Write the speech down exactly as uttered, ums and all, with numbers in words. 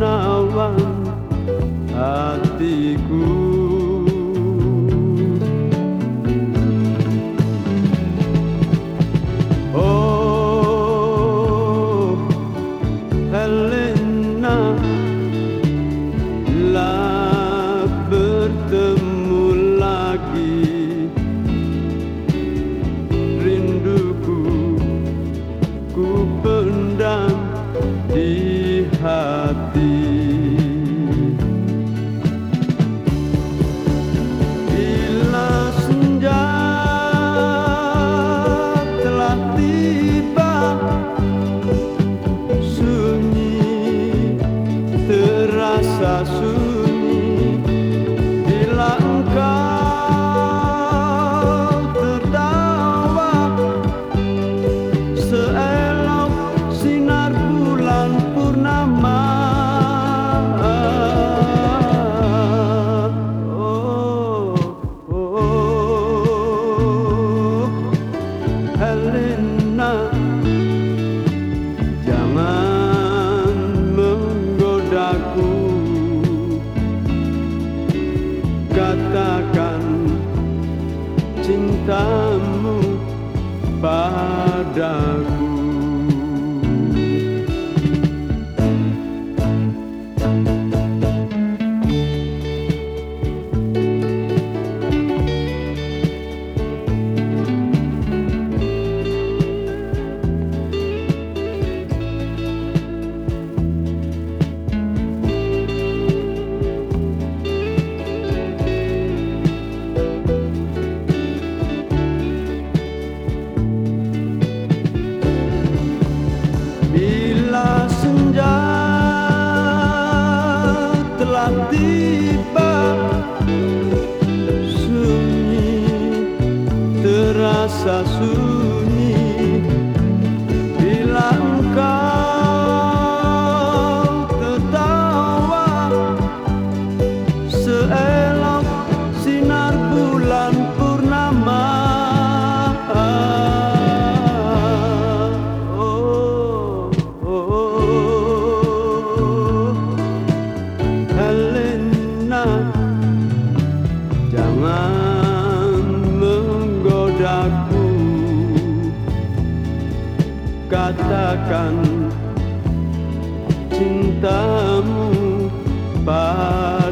menawan hatiku. Oh Helena, lah bertemu lagi. Rinduku ku pendam di hati. Bila senja telah tiba, sunyi terasa sunyi. Bila engkau tertawa, seelok sinar bulan purnama. Oh, oh, Helena, jangan menggodaku. Katakan cintamu padaku. Bila senja telah tiba, sunyi terasa sunyi. Bila engkau tertawa, seelok sinar bulan purnama. Jangan menggodaku. Katakan cintamu padaku.